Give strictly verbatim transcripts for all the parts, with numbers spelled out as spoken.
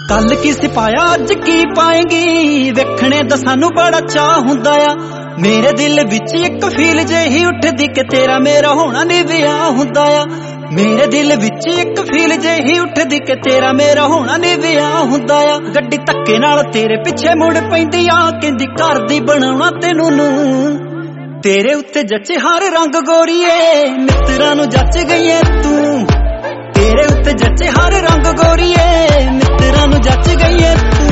कल की सिपाया अज की पाएंगी, वेखने दा सानू बड़ा चाह हुंदा आ। मेरे दिल विच एक फील जेही उठदी कि तेरा मेरा होना नहीं विआह हुंदा आ। मेरे दिल विच एक फील जेही उठदी कि तेरा मेरा होना नहीं विआह हुंदा आ। गड्डी धक्के नाल तेरे पिछे मुड़ पैंदी आ, कहंदी घर दी बनाउणा तैनूं नूं। तेरे उत्ते जचे हर रंग गोरीए, मित्तरां नूं जच गई ऐ तू। तेरे उत्ते जचे हर रंग गोरीए, मित्तरां नूं जच गई ऐ तू।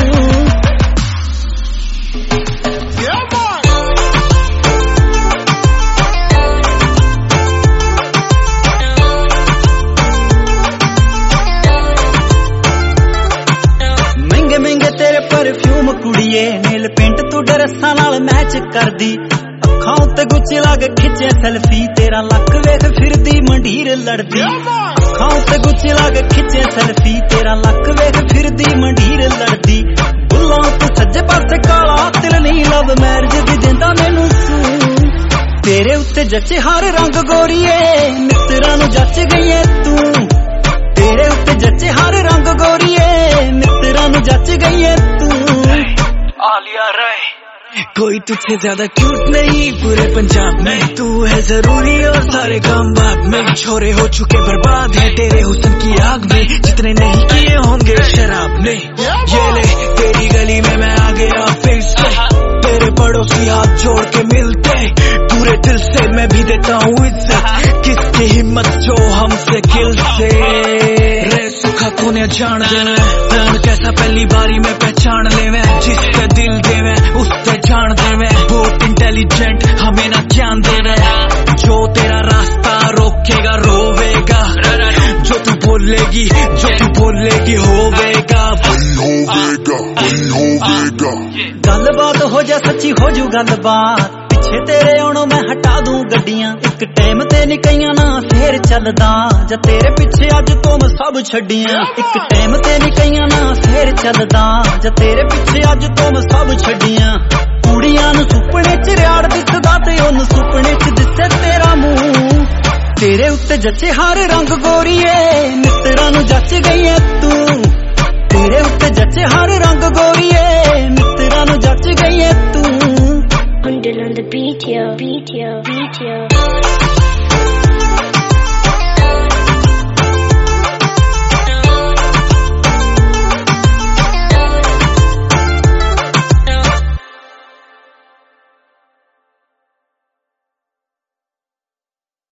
महंगे महंगे तेरे परफ्यूम कुड़िए, नेल पेंट तू ड्रेसां नाल मैच करदी। अखां उत्ते गुच्चे ला के खिच्चे सेल्फी, तेरा लक वेख फिरदी मंडीर लड़दी। अखां उत्ते गुच्चे ला के खिच्चे सेल्फी, तेरा लक वेख फिरदी मंडीर लड़दी। बुल्लां उत्ते सज्जे पासे काला तिल नहीं, लव मैरिज दी दिंदा मैनू सू। तेरे उत्ते जचे हर रंग गोरीए, मित्तरां नूं जच गई ऐ तू। तेरे उत्ते जचे हर रंग गोरीए, मित्तरां नूं जच गई ऐ तू। आलिया राय कोई तुझसे ज्यादा क्यूट नहीं पूरे पंजाब में, तू है जरूरी और सारे काम बाद में। छोरे हो चुके बर्बाद है तेरे हुस्न की आग में, जितने नहीं किए होंगे शराब ने। ये ले तेरी गली में मैं आ गया फिर से, तेरे पड़ोसी हाथ जोड़ के मिलते। पूरे दिल से मैं भी देता हूँ इज्जत, किसकी हिम्मत जो हमसे खिल से। रे सुखा तूने जान देना, कौन कैसा पहली बारी में पहचान ले। मैं जिससे दिल दे मैं उससे जान दे। मैं बहुत इंटेलिजेंट हमें ना ज्ञान दे रहा, जो तेरा रास्ता रोकेगा रोवेगा। जो तू बोलेगी जो तू बोलेगी होवेगा, वही होवेगा वही होवेगा। गलबात हो जा सच्ची हो जू गलबात, पिछे तेरे आउणों मैं हटा दूं गड्डियां। एक टाइम ते निकईयां ना फेर चलदा, जा तेरे पिछे अज तो मैं सब छड्डियां। एक टाइम ते निकईयां ना फेर चलदा, जा तेरे पिछे अज तो मैं सब छड्डियां। कुड़ियां नूं सुपने च रियाड़ दिसदा ते ओनू सुपने च दिसे तेरा मूंह। तेरे उत्ते जचे हर रंग गोरीए, मित्तरां नूं जच गई ऐ तू। तेरे उत्ते जचे हर रंग गोरीए, मित्तरां नूं जच गई ऐ तू। Under on the beat, yo, beat, yo, beat, yo.